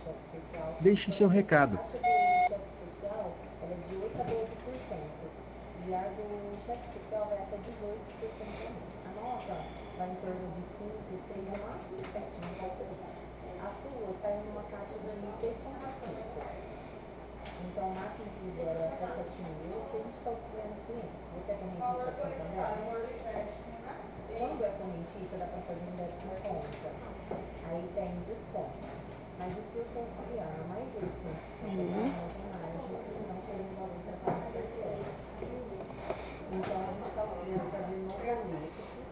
Deixe seu recado. A taxa do cheque especial ela é de 8 a 12%. E a do cheque especial vai até 18% também. A nossa vai em torno de 5, 6, no máximo 7, não passa disso. A sua está em uma taxa de 6,5. Então, o máximo que libera é 7.000, que a gente está auxiliando o cliente. Você é correntista aqui também? Quando é correntista, dá para fazer em 10,50. Aí tem desconto. Mas o que eu sou auxiliar, a maioria dos clientes que estão pegando não tem margem e não tem um valor para pagar parcela. Então, a gente está auxiliando a fazer no boleto